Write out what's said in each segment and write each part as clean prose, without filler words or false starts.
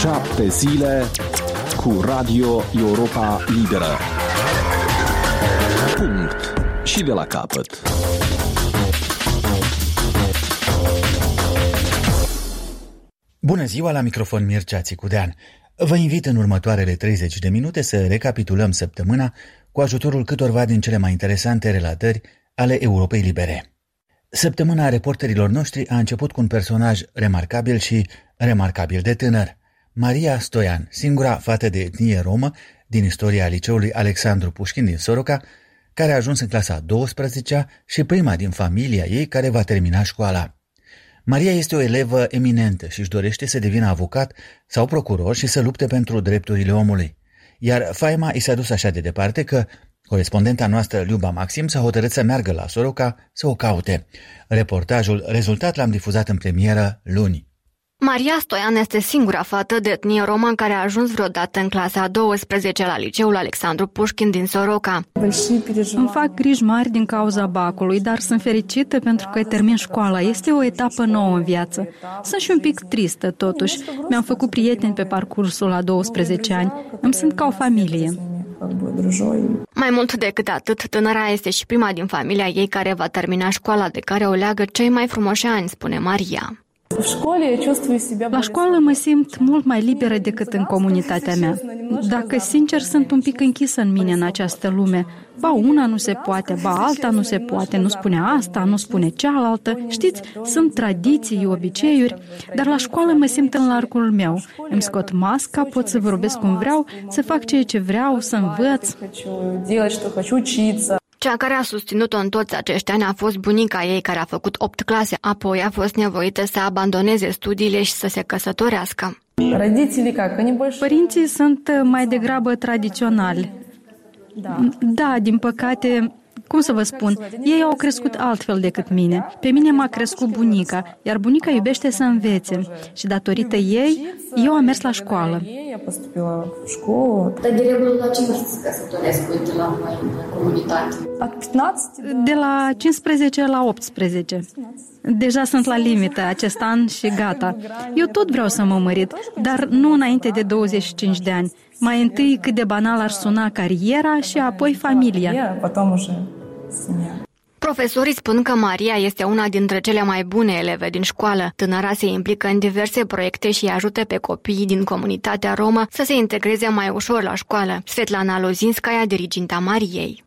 7 zile cu Radio Europa Liberă. Punct. Și de la capăt. Bună ziua, la microfon Mircea Țicudean. Vă invit în următoarele 30 de minute să recapitulăm săptămâna cu ajutorul câtorva din cele mai interesante relatări ale Europei Libere. Săptămâna reporterilor noștri a început cu un personaj remarcabil și remarcabil de tânăr. Maria Stoian, singura fată de etnie romă din istoria liceului Alexandru Pușkin din Soroca, care a ajuns în clasa 12-a și prima din familia ei care va termina școala. Maria este o elevă eminentă și își dorește să devină avocat sau procuror și să lupte pentru drepturile omului. Iar faima i s-a dus așa de departe că corespondenta noastră, Liuba Maxim, s-a hotărât să meargă la Soroca să o caute. Reportajul rezultat l-am difuzat în premieră luni. Maria Stoian este singura fată de etnie romă care a ajuns vreodată în clasa a 12 la liceul Alexandru Pușkin din Soroca. Îmi fac griji mari din cauza bacului, dar sunt fericită pentru că termin școala. Este o etapă nouă în viață. Sunt și un pic tristă, totuși. Mi-am făcut prieteni pe parcursul la 12 ani. Îmi sunt ca o familie. Mai mult decât atât, tânăra este și prima din familia ei care va termina școala, de care o leagă cei mai frumoși ani, spune Maria. La școală mă simt mult mai liberă decât în comunitatea mea. Dacă sincer, sunt un pic închisă în mine în această lume. Ba una nu se poate, ba alta nu se poate, nu spune asta, nu spune cealaltă. Știți, sunt tradiții, obiceiuri, dar la școală mă simt în largul meu. Îmi scot masca, pot să vorbesc cum vreau, să fac ceea ce vreau, să învăț. Cea care a susținut-o în toți acești ani a fost bunica ei, care a făcut 8 clase, apoi a fost nevoită să abandoneze studiile și să se căsătorească. Părinții sunt mai degrabă tradiționali. Da, din păcate, cum să vă spun, ei au crescut altfel decât mine. Pe mine m-a crescut bunica, iar bunica iubește să învețe. Și datorită ei, eu am mers la școală. Dar de regulă la ce vârstă se căsătoresc, uite, la voi în comunitate? De la 15 la 18. Deja sunt la limită acest an și gata. Eu tot vreau să mă mărit, dar nu înainte de 25 de ani. Mai întâi cât de banal ar suna cariera și apoi familia. Profesorii spun că Maria este una dintre cele mai bune eleve din școală. Tânăra se implică în diverse proiecte și ajută pe copiii din comunitatea romă să se integreze mai ușor la școală. Svetlana Lozinskaya, diriginta Mariei.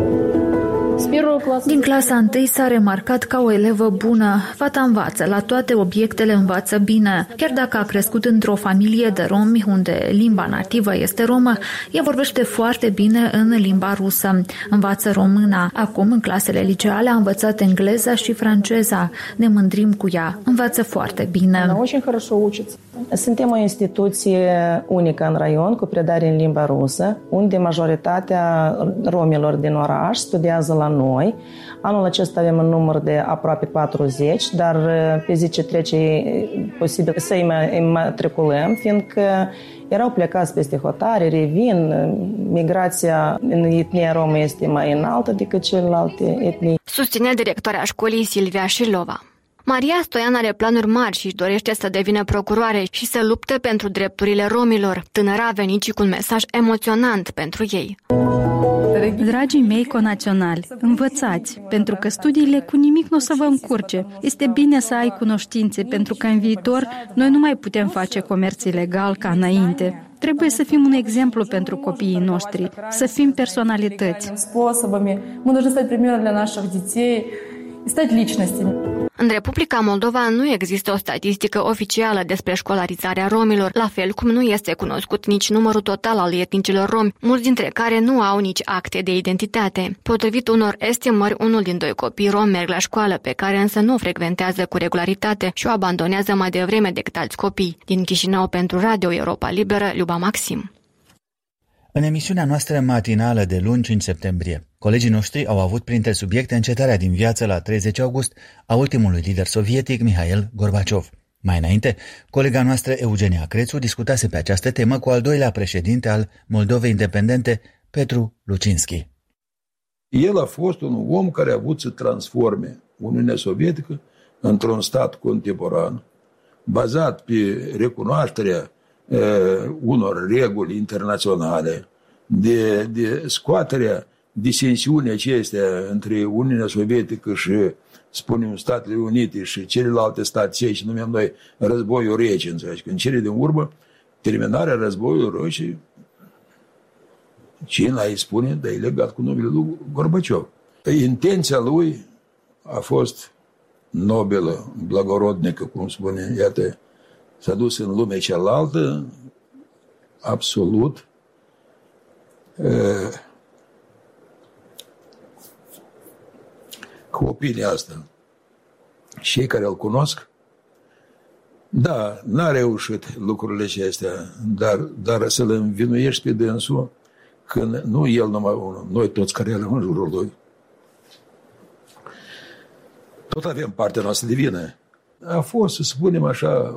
Din clasa 1 s-a remarcat ca o elevă bună. Fata învață, la toate obiectele învață bine. Chiar dacă a crescut într-o familie de romi unde limba nativă este romă, ea vorbește foarte bine în limba rusă. Învață româna. Acum, în clasele liceale, a învățat engleza și franceza. Ne mândrim cu ea. Învață foarte bine. Suntem o instituție unică în raion cu predare în limba rusă, unde majoritatea romilor din oraș studiază la noi. Anul acesta avem un număr de aproape 40, dar pe zi ce trece e posibil să îi matriculăm, fiindcă erau plecați peste hotare, revin, migrația în etnia romă este mai înaltă decât celelalte etnii. Susține directoarea școlii Silvia Șilova. Maria Stoian are planuri mari și își dorește să devină procuroare și să lupte pentru drepturile romilor. Tânăra a venit și cu un mesaj emoționant pentru ei. Dragii mei conaționali, învățați, pentru că studiile cu nimic nu o să vă încurce. Este bine să ai cunoștințe, pentru că în viitor noi nu mai putem face comerț ilegal ca înainte. Trebuie să fim un exemplu pentru copiii noștri, să fim personalități. În Republica Moldova nu există o statistică oficială despre școlarizarea romilor, la fel cum nu este cunoscut nici numărul total al etnicilor romi, mulți dintre care nu au nici acte de identitate. Potrivit unor estimări, 1 din 2 copii romi merg la școală, pe care însă nu o frecventează cu regularitate și o abandonează mai devreme decât alți copii. Din Chișinău pentru Radio Europa Liberă, Liuba Maxim. În emisiunea noastră matinală de luni 5 septembrie, colegii noștri au avut printre subiecte încetarea din viață la 30 august a ultimului lider sovietic, Mihail Gorbaciov. Mai înainte, colega noastră Eugenia Crețu discutase pe această temă cu al doilea președinte al Moldovei Independente, Petru Lucinski. El a fost un om care a avut să transforme Uniunea Sovietică într-un stat contemporan, bazat pe recunoașterea unor reguli internaționale, de scoaterea disensiunii acestea între Uniunea Sovietică și, spunem, Statele Unite și celelalte state cei și numim noi războiul rece, înțelegi? În cele din urmă, terminarea războiului rece, cine îi spune, dar e legat cu numele lui Gorbaciov. Intenția lui a fost nobilă, blagorodnică, cum spune, iată, s-a dus în lumea cealaltă, absolut, cu opinia asta. Cei care îl cunosc, da, n-a reușit lucrurile acestea, dar să-l învinuiești pe dânsul, când nu el numai unul, noi toți care eram în jurul lui. Tot avem partea noastră de vină. A fost, să spunem așa,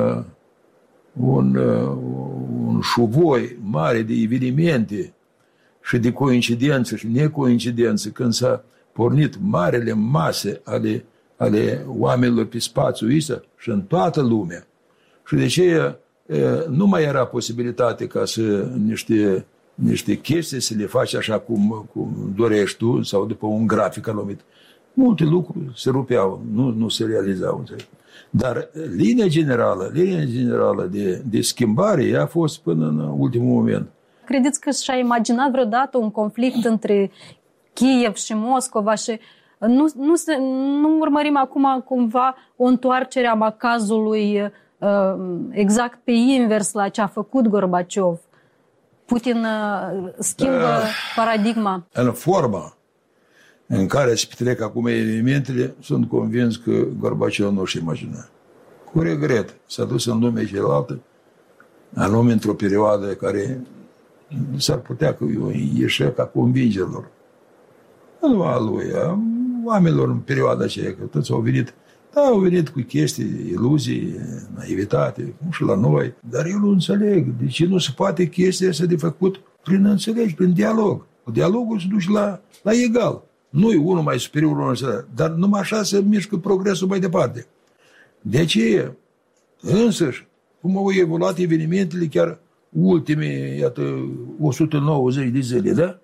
un șuvoi mare de evenimente și de coincidență și necoincidență când s-a pornit marele mase ale oamenilor pe spațiul ăsta și în toată lumea. Și de ce nu mai era posibilitate ca să niște chestii să le faci așa cum dorești tu sau după un grafic anumit. Multe lucruri se rupeau, nu se realizau. Dar linia generală de schimbare a fost până în ultimul moment. Credeți că și-a imaginat vreodată un conflict între Kiev și Moscova și nu urmărim acum cumva o întoarcere a macazului exact pe invers la ce a făcut Gorbaciov? Putin schimbă paradigma. În forma în care se petrec acum evenimentele, sunt convins că Gorbaciov nu și imagina. Cu regret, s-a dus în lumea cealaltă, anume într-o perioadă care s-ar putea că ieșea ca convingerilor. Nu a lui, a oamenilor în perioada aceea, că toți au venit cu chestii, iluzii, naivitate, cum și la noi, dar eu nu înțeleg de ce nu se poate chestia asta de făcut prin înțelegi, prin dialog. Dialogul se duce la egal. Nu e unul mai superior, unul, dar numai așa se mișcă progresul mai departe. De aceea, însăși, cum au evoluat evenimentele chiar ultimii, iată, 190 de zile, da?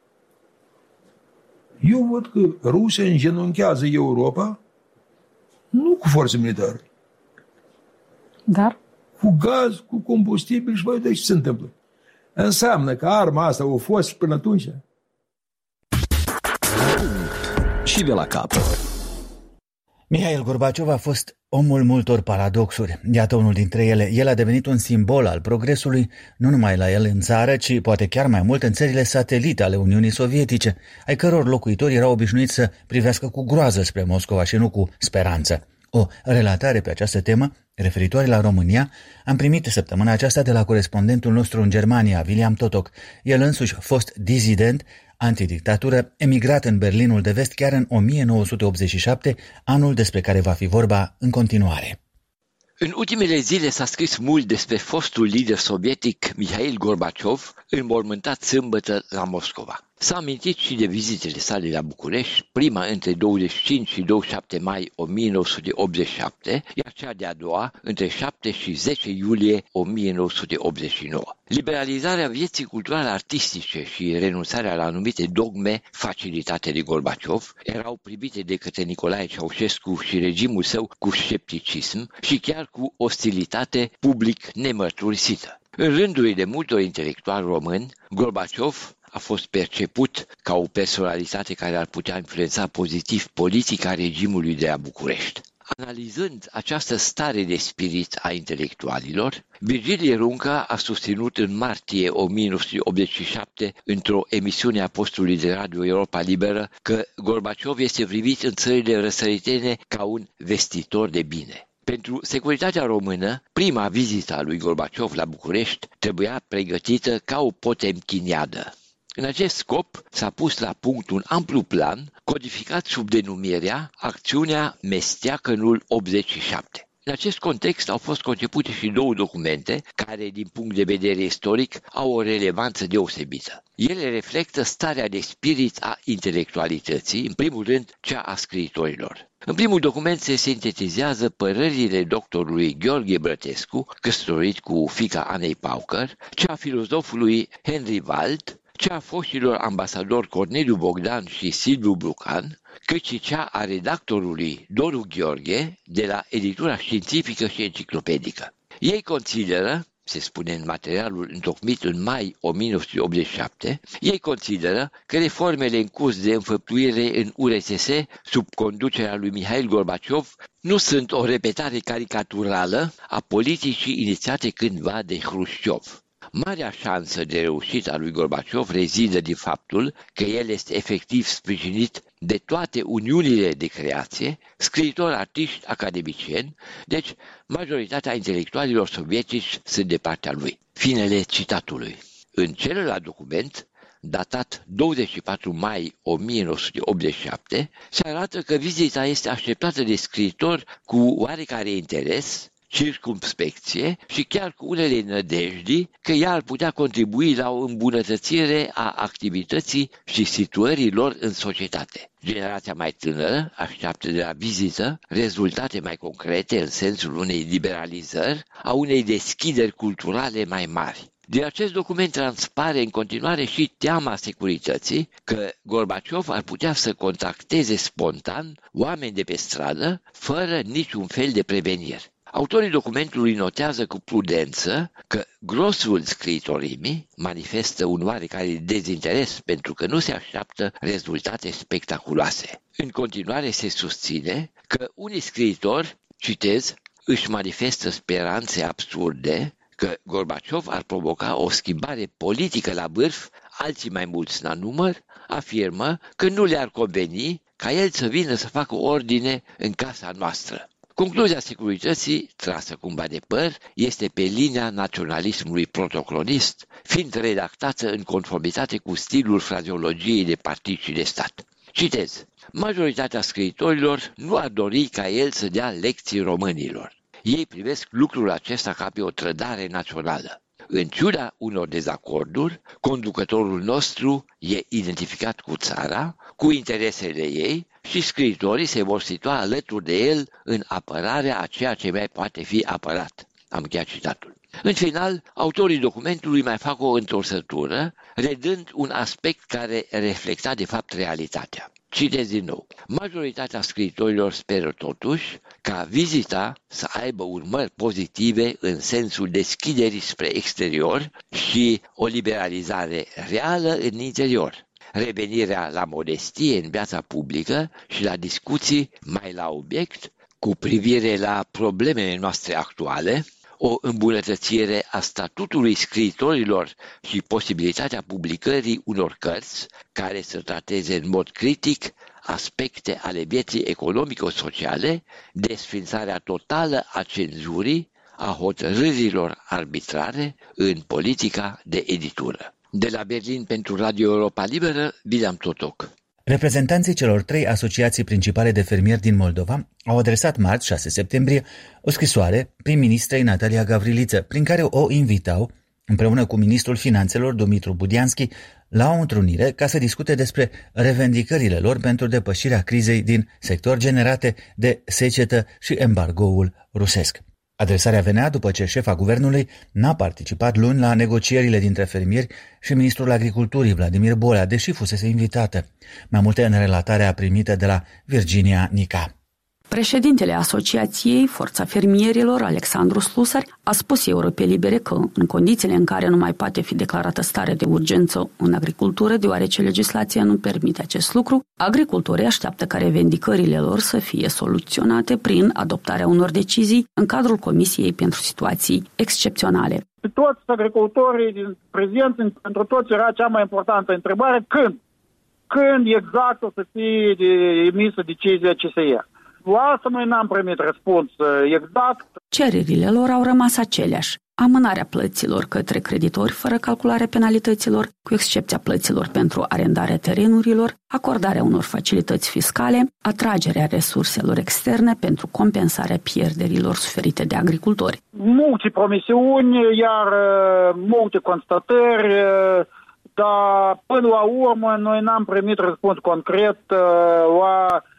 Eu văd că Rusia îngenunchează Europa nu cu forțe militare. Dar? Cu gaz, cu combustibil și mai ce se întâmplă. Înseamnă că arma asta a fost până atunci. Și de la capăt. Mihail Gorbaciov a fost omul multor paradoxuri. Iată unul dintre ele. El a devenit un simbol al progresului, nu numai la el în țară, ci poate chiar mai mult în țările satelite ale Uniunii Sovietice, ai căror locuitori erau obișnuiți să privească cu groază spre Moscova și nu cu speranță. O relatare pe această temă, referitoare la România, am primit săptămâna aceasta de la corespondentul nostru în Germania, William Totok. El însuși, fost dizident, antidictatură, emigrat în Berlinul de Vest chiar în 1987, anul despre care va fi vorba în continuare. În ultimele zile s-a scris mult despre fostul lider sovietic Mihail Gorbaciov, înmormântat sâmbătă la Moscova. S-a amintit și de vizitele sale la București, prima între 25 și 27 mai 1987, iar cea de-a doua între 7 și 10 iulie 1989. Liberalizarea vieții culturale artistice și renunțarea la anumite dogme facilitate de Gorbaciov erau privite de către Nicolae Ceaușescu și regimul său cu scepticism și chiar cu ostilitate public nemărturisită. În rândurile multor intelectuali români, Gorbaciov a fost perceput ca o personalitate care ar putea influența pozitiv politica regimului de la București. Analizând această stare de spirit a intelectualilor, Virgilie Runca a susținut în martie 1987 într-o emisiune a postului de radio Europa Liberă că Gorbaciov este privit în țările răsăritene ca un vestitor de bine. Pentru securitatea română, prima vizită a lui Gorbaciov la București trebuia pregătită ca o potemkiniadă. În acest scop s-a pus la punct un amplu plan codificat sub denumirea Acțiunea Mesteacănul 87. În acest context au fost concepute și două documente care, din punct de vedere istoric, au o relevanță deosebită. Ele reflectă starea de spirit a intelectualității, în primul rând cea a scriitorilor. În primul document se sintetizează părerile doctorului Gheorghe Brătescu, căsătorit cu fiica Anei Paucăr, cea a filozofului Henry Wald, cea a foștilor ambasadori Corneliu Bogdan și Silviu Brucan, cât și cea a redactorului Doru Gheorghe de la Editura Științifică și Enciclopedică. Ei consideră, se spune în materialul întocmit în mai 1987, ei consideră că reformele în curs de înfăptuire în URSS, sub conducerea lui Mihail Gorbaciov, nu sunt o repetare caricaturală a politicii inițiate cândva de Hrușciov. Marea șansă de reușită a lui Gorbaciov rezidă din faptul că el este efectiv sprijinit de toate uniunile de creație, scriitori, artiști, academicieni, deci majoritatea intelectualilor sovietici sunt de partea lui. Finele citatului. În celălalt document, datat 24 mai 1987, se arată că vizita este așteptată de scriitori cu oarecare interes, circumspecție și chiar cu unele nădejdi că ea ar putea contribui la o îmbunătățire a activității și situării lor în societate. Generația mai tânără așteaptă de la vizită rezultate mai concrete în sensul unei liberalizări, a unei deschideri culturale mai mari. Din acest document transpare în continuare și teama securității că Gorbaciov ar putea să contacteze spontan oameni de pe stradă fără niciun fel de prevenire. Autorii documentului notează cu prudență că grosul scriitorimii manifestă un oarecare dezinteres pentru că nu se așteaptă rezultate spectaculoase. În continuare se susține că unii scriitori, citez, își manifestă speranțe absurde că Gorbaciov ar provoca o schimbare politică la vârf, alții mai mulți la număr, afirmă că nu le-ar conveni ca el să vină să facă ordine în casa noastră. Concluzia securității, trasă cumva de păr, este pe linia naționalismului protoclonist, fiind redactată în conformitate cu stilul frazeologiei de partid și de stat. Citez, majoritatea scriitorilor nu ar dori ca el să dea lecții românilor. Ei privesc lucrul acesta ca pe o trădare națională. În ciuda unor dezacorduri, conducătorul nostru e identificat cu țara, cu interesele ei și scriitorii se vor situa alături de el în apărarea a ceea ce mai poate fi apărat. Am încheiat citatul. În final, autorii documentului mai fac o întorsătură, redând un aspect care reflecta de fapt realitatea. Citez din nou. Majoritatea scriitorilor speră totuși ca vizita să aibă urmări pozitive în sensul deschiderii spre exterior și o liberalizare reală în interior. Revenirea la modestie în viața publică și la discuții mai la obiect cu privire la problemele noastre actuale, o îmbunătățire a statutului scriitorilor și posibilitatea publicării unor cărți care să trateze în mod critic aspecte ale vieții economico-sociale, desfințarea totală a cenzurii, a hotărârilor arbitrare în politica de editură. De la Berlin pentru Radio Europa Liberă, William Totoc. Reprezentanții celor 3 asociații principale de fermieri din Moldova au adresat marți, 6 septembrie, o scrisoare prim-ministrei Natalia Gavriliță, prin care o invitau, împreună cu ministrul finanțelor Dumitru Budianski, la o întrunire ca să discute despre revendicările lor pentru depășirea crizei din sector generate de secetă și embargoul rusesc. Adresarea venea după ce șefa guvernului n-a participat luni la negocierile dintre fermieri și ministrul agriculturii Vladimir Bolea, deși fusese invitată. Mai multe în relatarea primită de la Virginia Nica. Președintele Asociației Forța Fermierilor, Alexandru Slusar, a spus Europe Libere că, în condițiile în care nu mai poate fi declarată stare de urgență în agricultură, deoarece legislația nu permite acest lucru, agricultorii așteaptă ca revendicările lor să fie soluționate prin adoptarea unor decizii în cadrul Comisiei pentru Situații Excepționale. Toți agricultorii din prezenți, pentru toți era cea mai importantă întrebare: când? Când exact o să fie emisă decizia CSE? La asta noi n-am primit răspuns exact. Cererile lor au rămas aceleași. Amânarea plăților către creditori fără calcularea penalităților, cu excepția plăților pentru arendarea terenurilor, acordarea unor facilități fiscale, atragerea resurselor externe pentru compensarea pierderilor suferite de agricultori. Multe promisiuni, iar multe constatări, dar până la urmă noi n-am primit răspuns concret la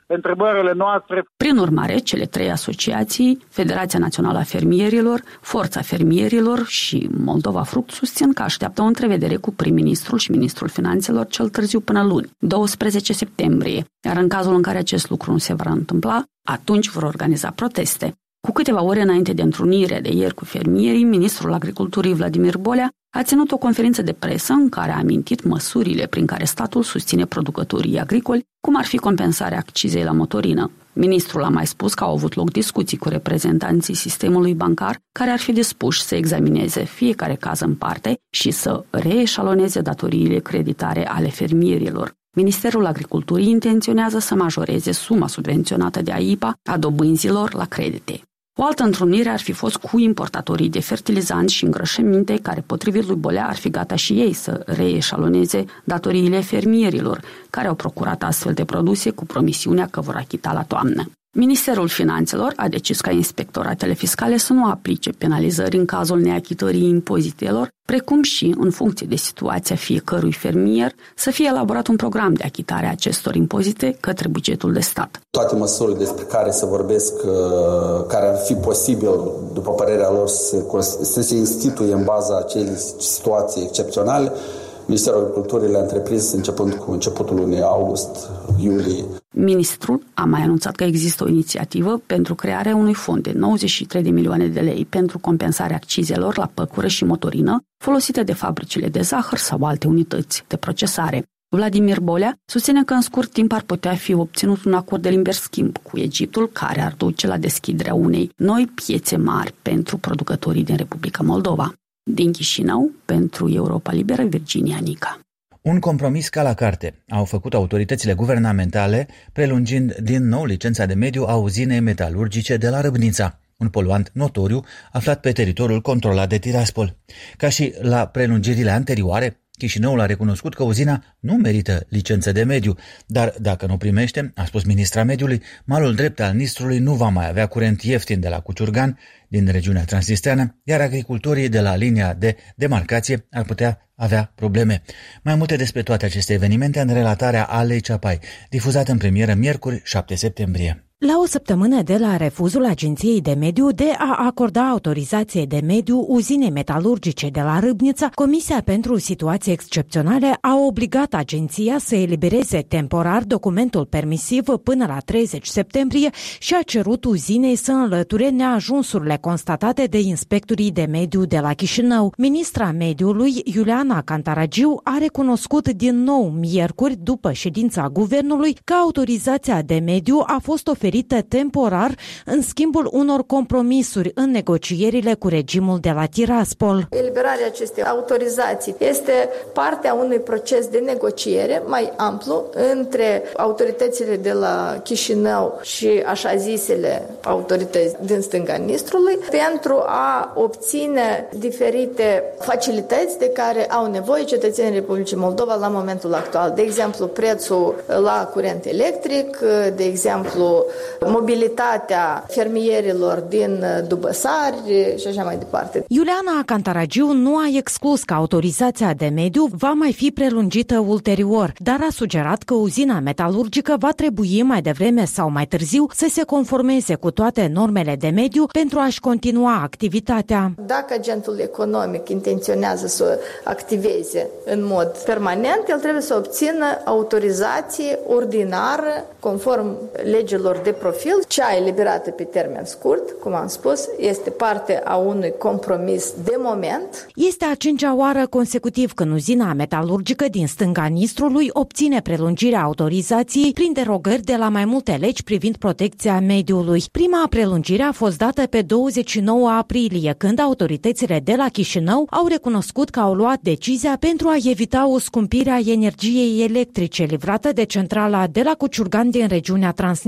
întrebările noastre. Prin urmare, cele 3 asociații, Federația Națională a Fermierilor, Forța Fermierilor și Moldova Fruct, susțin că așteaptă o întrevedere cu prim-ministrul și ministrul finanțelor cel târziu până luni, 12 septembrie, iar în cazul în care acest lucru nu se va întâmpla, atunci vor organiza proteste. Cu câteva ore înainte de întrunirea de ieri cu fermierii, ministrul Agriculturii Vladimir Bolea a ținut o conferință de presă în care a amintit măsurile prin care statul susține producătorii agricoli, cum ar fi compensarea accizei la motorină. Ministrul a mai spus că au avut loc discuții cu reprezentanții sistemului bancar care ar fi dispuși să examineze fiecare caz în parte și să reeșaloneze datoriile creditare ale fermierilor. Ministerul Agriculturii intenționează să majoreze suma subvenționată de AIPA a dobânzilor la credite. O altă întrunire ar fi fost cu importatorii de fertilizanți și îngrășăminte, care, potrivit lui Bolea, ar fi gata și ei să reeșaloneze datoriile fermierilor, care au procurat astfel de produse cu promisiunea că vor achita la toamnă. Ministerul Finanțelor a decis ca inspectoratele fiscale să nu aplice penalizări în cazul neachitării impozitelor, precum și, în funcție de situația fiecărui fermier, să fie elaborat un program de achitare a acestor impozite către bugetul de stat. Toate măsurile despre care se vorbesc, care ar fi posibil, după părerea lor, să se instituie în baza acelei situații excepționale, Ministerul Agriculturii le-a întreprins începând cu începutul lunii august-iulie. Ministrul a mai anunțat că există o inițiativă pentru crearea unui fond de 93 de milioane de lei pentru compensarea accizelor la păcură și motorină folosite de fabricile de zahăr sau alte unități de procesare. Vladimir Bolea susține că în scurt timp ar putea fi obținut un acord de liber schimb cu Egiptul, care ar duce la deschiderea unei noi piețe mari pentru producătorii din Republica Moldova. Din Chișinău, pentru Europa Liberă, Virginia Nica. Un compromis ca la carte au făcut autoritățile guvernamentale, prelungind din nou licența de mediu a uzinei metalurgice de la Râbnița, un poluant notoriu aflat pe teritoriul controlat de Tiraspol. Ca și la prelungirile anterioare, Chișinăul a recunoscut că uzina nu merită licență de mediu, dar dacă nu primește, a spus ministra mediului, malul drept al Nistrului nu va mai avea curent ieftin de la Cuciurgan, din regiunea transnistreană, iar agricultorii de la linia de demarcație ar putea avea probleme. Mai multe despre toate aceste evenimente în relatarea Alei Ceapai, difuzată în premieră miercuri 7 septembrie. La o săptămână de la refuzul Agenției de Mediu de a acorda autorizație de mediu uzinei metalurgice de la Râbnița, Comisia pentru Situații Excepționale a obligat agenția să elibereze temporar documentul permisiv până la 30 septembrie și a cerut uzinei să înlăture neajunsurile constatate de inspectorii de mediu de la Chișinău. Ministra Mediului, Iuliana Cantaragiu, a recunoscut din nou miercuri, după ședința guvernului, că autorizația de mediu a fost oferită temporar în schimbul unor compromisuri în negocierile cu regimul de la Tiraspol. Eliberarea acestei autorizații este partea unui proces de negociere mai amplu între autoritățile de la Chișinău și așa zisele autorități din stânga Nistrului pentru a obține diferite facilități de care au nevoie cetățenii Republicii Moldova la momentul actual. De exemplu, prețul la curent electric, de exemplu, mobilitatea fermierilor din Dubăsari și așa mai departe. Iuliana Cantaragiu nu a exclus că autorizația de mediu va mai fi prelungită ulterior, dar a sugerat că uzina metalurgică va trebui mai devreme sau mai târziu să se conformeze cu toate normele de mediu pentru a-și continua activitatea. Dacă agentul economic intenționează să activeze în mod permanent, el trebuie să obțină autorizație ordinară conform legilor de profil. Cea eliberată pe termen scurt, cum am spus, este parte a unui compromis de moment. Este a 5-a oară consecutiv când uzina metalurgică din stânga Nistrului obține prelungirea autorizației prin derogări de la mai multe legi privind protecția mediului. Prima prelungire a fost dată pe 29 aprilie, când autoritățile de la Chișinău au recunoscut că au luat decizia pentru a evita o scumpire a energiei electrice livrată de centrala de la Cuciurgan din regiunea transnistreană.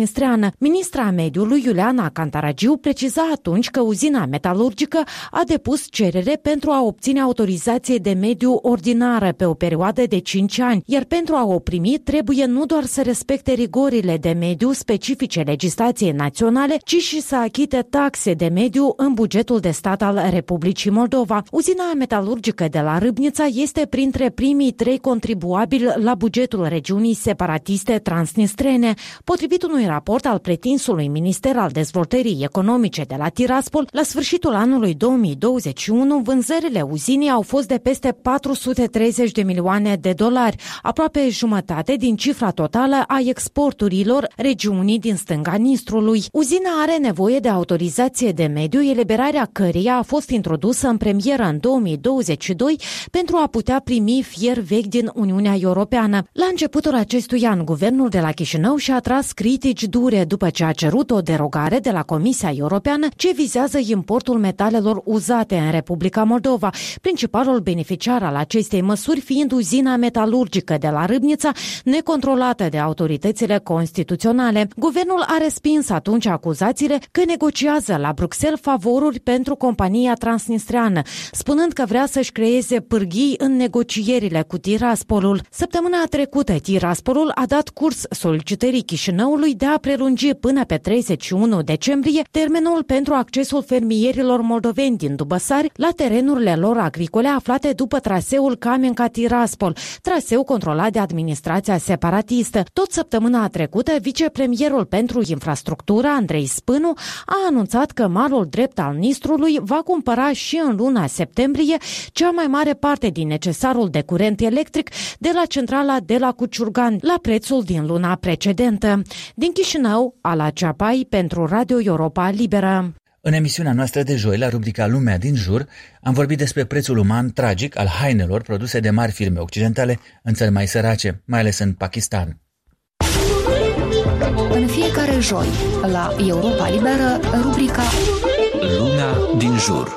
Europeană. Ministra Mediului, Iuliana Cantaragiu, preciza atunci că uzina metalurgică a depus cerere pentru a obține autorizație de mediu ordinară pe o perioadă de 5 ani, iar pentru a o primi trebuie nu doar să respecte rigorile de mediu specifice legislației naționale, ci și să achite taxe de mediu în bugetul de stat al Republicii Moldova. Uzina metalurgică de la Râbnița este printre primii 3 contribuabili la bugetul regiunii separatiste transnistrene. Potrivit unui raport al pretinsului Minister al Dezvoltării Economice de la Tiraspol, la sfârșitul anului 2021, vânzările uzinii au fost de peste 430 de milioane de dolari, aproape jumătate din cifra totală a exporturilor regiunii din stânga Nistrului. Uzina are nevoie de autorizație de mediu, eliberarea căreia a fost introdusă în premieră în 2022 pentru a putea primi fier vechi din Uniunea Europeană. La începutul acestui an, guvernul de la Chișinău și-a atras critici dure după ce a cerut o derogare de la Comisia Europeană ce vizează importul metalelor uzate în Republica Moldova, principalul beneficiar al acestei măsuri fiind uzina metalurgică de la Râbnița, necontrolată de autoritățile constituționale. Guvernul a respins atunci acuzațiile că negociază la Bruxelles favoruri pentru compania transnistreană, spunând că vrea să-și creeze pârghii în negocierile cu Tiraspolul. Săptămâna trecută, Tiraspolul a dat curs solicitării Chișinăului de a prelungi până pe 31 decembrie termenul pentru accesul fermierilor moldoveni din Dubăsari la terenurile lor agricole aflate după traseul Camenca-Tiraspol, traseu controlat de administrația separatistă. Tot săptămâna trecută, vicepremierul pentru infrastructură, Andrei Spânu, a anunțat că malul drept al Nistrului va cumpăra și în luna septembrie cea mai mare parte din necesarul de curent electric de la centrala de la Cuciurgan, la prețul din luna precedentă. Din Chișinău, Ala Ceapai pentru Radio Europa Liberă. În emisiunea noastră de joi, la rubrica Lumea din jur, am vorbit despre prețul uman tragic al hainelor produse de mari firme occidentale în țări mai sărace, mai ales în Pakistan. În fiecare joi, la Europa Liberă, rubrica Lumea din jur.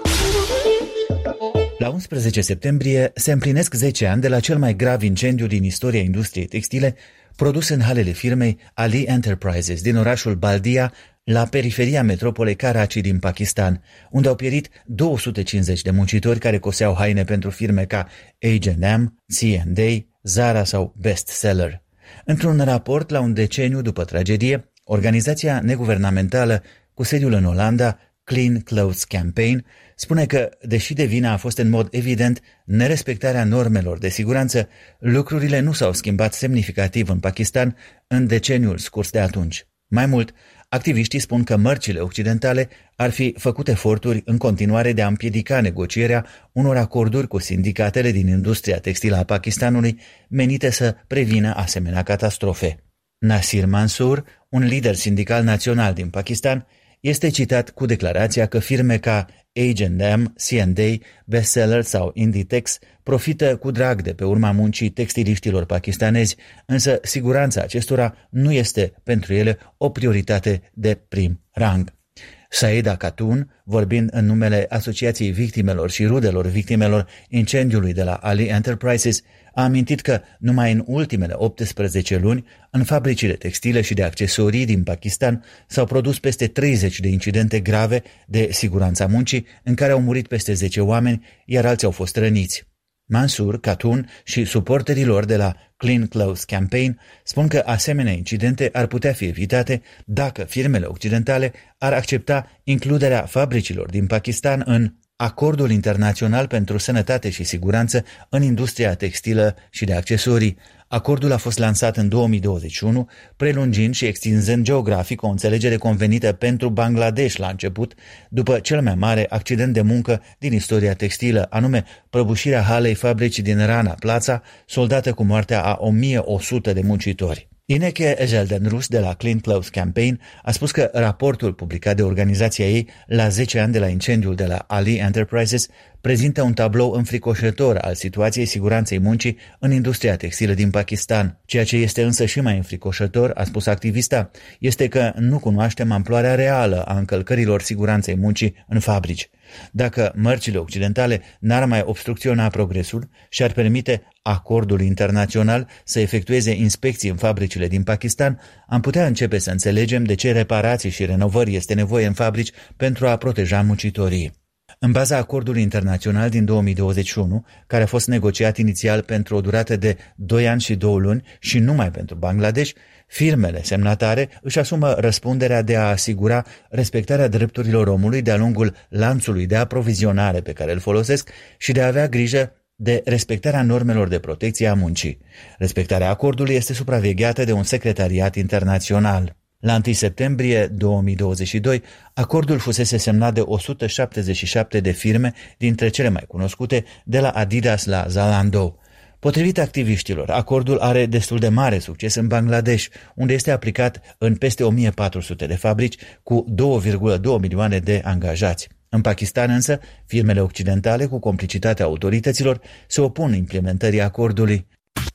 La 11 septembrie se împlinesc 10 ani de la cel mai grav incendiu din istoria industriei textile, produs în halele firmei Ali Enterprises din orașul Baldia, la periferia metropolei Karachi din Pakistan, unde au pierit 250 de muncitori care coseau haine pentru firme ca H&M, C&A, Zara sau Bestseller. Într-un raport la un deceniu după tragedie, organizația neguvernamentală cu sediul în Olanda, Clean Clothes Campaign, spune că, deși de vină a fost în mod evident nerespectarea normelor de siguranță, lucrurile nu s-au schimbat semnificativ în Pakistan în deceniul scurs de atunci. Mai mult, activiștii spun că mărcile occidentale ar fi făcut eforturi în continuare de a împiedica negocierea unor acorduri cu sindicatele din industria textilă a Pakistanului menite să prevină asemenea catastrofe. Nasir Mansour, un lider sindical național din Pakistan, este citat cu declarația că firme ca H&M, C&A, Bestseller sau Inditex profită cu drag de pe urma muncii textiliștilor pakistanezi, însă siguranța acestora nu este pentru ele o prioritate de prim rang. Saida Khatun, vorbind în numele Asociației Victimelor și Rudelor Victimelor incendiului de la Ali Enterprises, a amintit că numai în ultimele 18 luni, în fabricile textile și de accesorii din Pakistan s-au produs peste 30 de incidente grave de siguranța muncii, în care au murit peste 10 oameni, iar alții au fost răniți. Mansour, Khatun și suporterii lor de la Clean Clothes Campaign spun că asemenea incidente ar putea fi evitate dacă firmele occidentale ar accepta includerea fabricilor din Pakistan în Acordul Internațional pentru Sănătate și Siguranță în industria textilă și de accesorii. Acordul a fost lansat în 2021, prelungind și extinzând geografic o înțelegere convenită pentru Bangladesh la început, după cel mai mare accident de muncă din istoria textilă, anume prăbușirea halei fabricii din Rana Plaza, soldată cu moartea a 1100 de muncitori. Ineke Ejeldenrus de la Clean Clothes Campaign a spus că raportul publicat de organizația ei la 10 ani de la incendiul de la Ali Enterprises prezintă un tablou înfricoșător al situației siguranței muncii în industria textilă din Pakistan. Ceea ce este însă și mai înfricoșător, a spus activista, este că nu cunoaștem amploarea reală a încălcărilor siguranței muncii în fabrici. dacă mărcile occidentale n-ar mai obstrucționa progresul și ar permite acordul internațional să efectueze inspecții în fabricile din Pakistan, am putea începe să înțelegem de ce reparații și renovări este nevoie în fabrici pentru a proteja muncitorii. În baza acordului internațional din 2021, care a fost negociat inițial pentru o durată de 2 ani și 2 luni și numai pentru Bangladesh, firmele semnatare își asumă răspunderea de a asigura respectarea drepturilor omului de-a lungul lanțului de aprovizionare pe care îl folosesc și de a avea grijă de respectarea normelor de protecție a muncii. Respectarea acordului este supravegheată de un secretariat internațional. La 1 septembrie 2022, acordul fusese semnat de 177 de firme, dintre cele mai cunoscute, de la Adidas la Zalando. Potrivit activiștilor, acordul are destul de mare succes în Bangladesh, unde este aplicat în peste 1400 de fabrici cu 2,2 milioane de angajați. În Pakistan însă, firmele occidentale, cu complicitatea autorităților, se opun implementării acordului.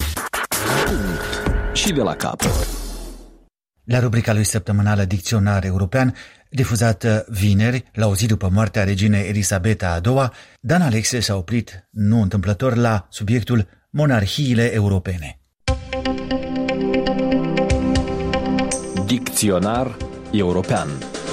Și de la capăt. La rubrica lui săptămânală Dicționar European, difuzată vineri, la o zi după moartea reginei Elisabeta II, Dan Alexe s-a oprit, nu întâmplător, la subiectul monarhiile europene. Dicționar European.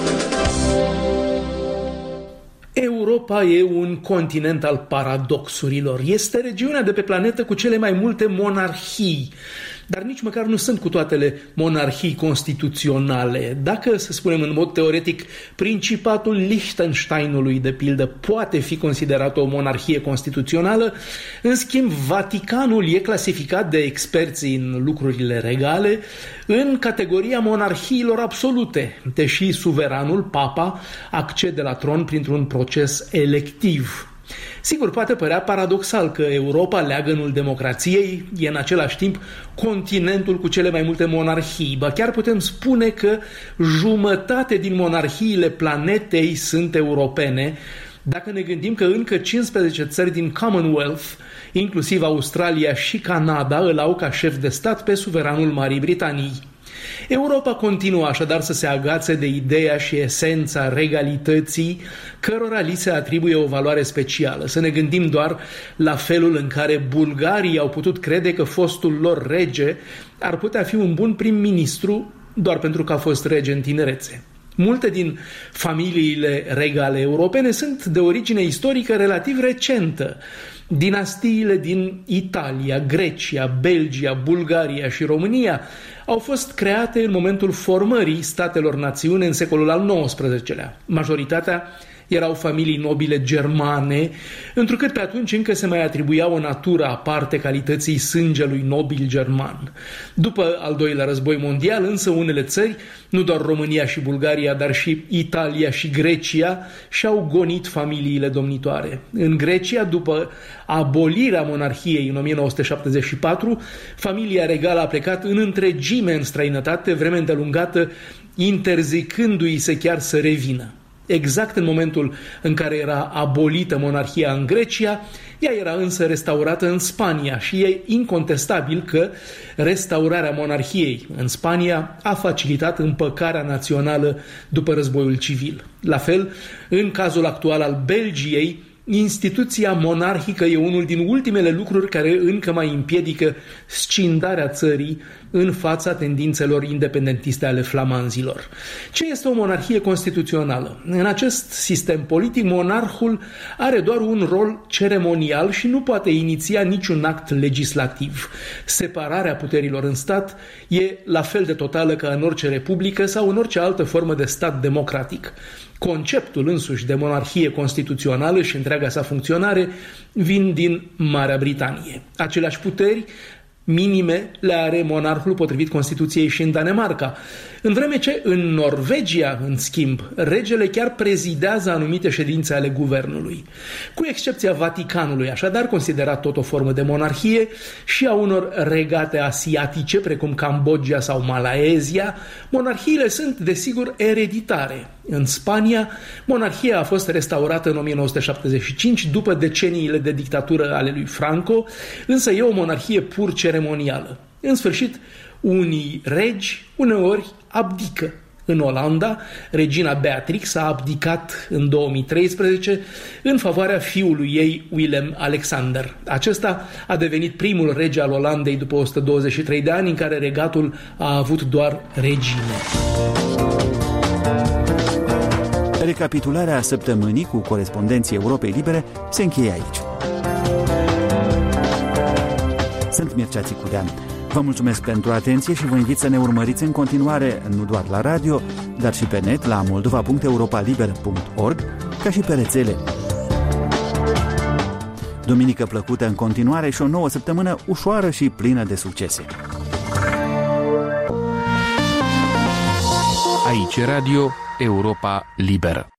Europa e un continent al paradoxurilor. Este regiunea de pe planetă cu cele mai multe monarhii, dar nici măcar nu sunt cu toatele monarhii constituționale. Dacă, să spunem în mod teoretic, Principatul Liechtensteinului, de pildă, poate fi considerat o monarhie constituțională, în schimb, Vaticanul e clasificat de experții în lucrurile regale în categoria monarhiilor absolute, deși suveranul, papa, accede la tron printr-un proces electiv. Sigur, poate părea paradoxal că Europa, leagănul democrației, e în același timp continentul cu cele mai multe monarhii. Ba chiar putem spune că jumătate din monarhiile planetei sunt europene, dacă ne gândim că încă 15 țări din Commonwealth, inclusiv Australia și Canada, îl au ca șef de stat pe suveranul Marii Britanii. Europa continuă așadar să se agațe de ideea și esența regalității, cărora li se atribuie o valoare specială. Să ne gândim doar la felul în care bulgarii au putut crede că fostul lor rege ar putea fi un bun prim-ministru doar pentru că a fost rege în tinerețe. Multe din familiile regale europene sunt de origine istorică relativ recentă. Dinastiile din Italia, Grecia, Belgia, Bulgaria și România au fost create în momentul formării statelor națiune în secolul al XIX-lea. Majoritatea erau familii nobile germane, întrucât pe atunci încă se mai atribuia o natură aparte calității sângelui nobil german. După al doilea război mondial, însă, unele țări, nu doar România și Bulgaria, dar și Italia și Grecia, și-au gonit familiile domnitoare. În Grecia, după abolirea monarhiei în 1974, familia regală a plecat în întregime în străinătate, vreme îndelungată, interzicându-i se chiar să revină. Exact în momentul în care era abolită monarhia în Grecia, ea era însă restaurată în Spania și e incontestabil că restaurarea monarhiei în Spania a facilitat împăcarea națională după războiul civil. La fel, în cazul actual al Belgiei, instituția monarhică e unul din ultimele lucruri care încă mai împiedică scindarea țării în fața tendințelor independentiste ale flamanzilor. Ce este o monarhie constituțională? În acest sistem politic, monarhul are doar un rol ceremonial și nu poate iniția niciun act legislativ. Separarea puterilor în stat e la fel de totală ca în orice republică sau în orice altă formă de stat democratic. Conceptul însuși de monarhie constituțională și întreaga sa funcționare vin din Marea Britanie. Aceleași puteri minime le are monarhul potrivit Constituției și în Danemarca, în vreme ce în Norvegia, în schimb, regele chiar prezidează anumite ședințe ale guvernului. Cu excepția Vaticanului, așadar, considerat tot o formă de monarhie, și a unor regate asiatice, precum Cambodgia sau Malaezia, monarhiile sunt, desigur, ereditare. În Spania, monarhia a fost restaurată în 1975, după deceniile de dictatură ale lui Franco, însă e o monarhie pur ceremonială. În sfârșit, unii regi uneori abdică. În Olanda, regina Beatrix a abdicat în 2013 în favoarea fiului ei, Willem-Alexander. Acesta a devenit primul rege al Olandei după 123 de ani în care regatul a avut doar regine. Recapitularea săptămânii cu corespondenții Europei Libere se încheie aici. Sunt Mircea Țicudean. Vă mulțumesc pentru atenție și vă invit să ne urmăriți în continuare, nu doar la radio, dar și pe net la moldova.europaliber.org, ca și pe rețele. Duminică plăcută în continuare și o nouă săptămână ușoară și plină de succese. Aici Radio Europa Liberă.